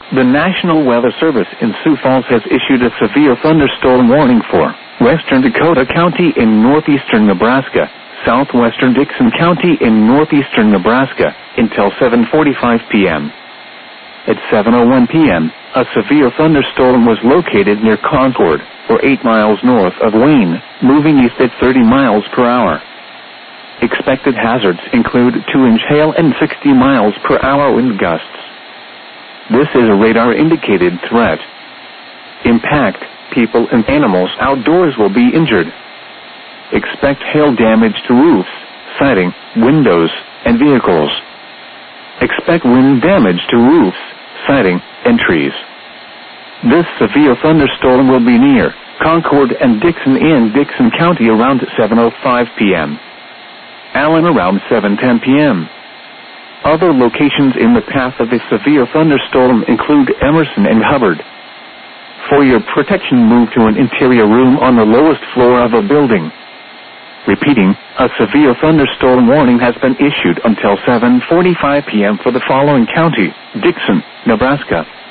The National Weather Service in Sioux Falls has issued a severe thunderstorm warning for western Dakota County in northeastern Nebraska, southwestern Dixon County in northeastern Nebraska, until 7:45 p.m. At 7:01 p.m., a severe thunderstorm was located near Concord, or 8 miles north of Wayne, moving east at 30 miles per hour. Expected hazards include 2-inch hail and 60 miles per hour wind gusts. This is a radar-indicated threat. Impact, people and animals outdoors will be injured. Expect hail damage to roofs, siding, windows, and vehicles. Expect wind damage to roofs, siding, and trees. This severe thunderstorm will be near Concord and Dixon in Dixon County around 7:05 p.m. Allen around 7:10 p.m. Other locations in the path of a severe thunderstorm include Emerson and Hubbard. For your protection, move to an interior room on the lowest floor of a building. Repeating, a severe thunderstorm warning has been issued until 7:45 p.m. for the following county: Dixon, Nebraska,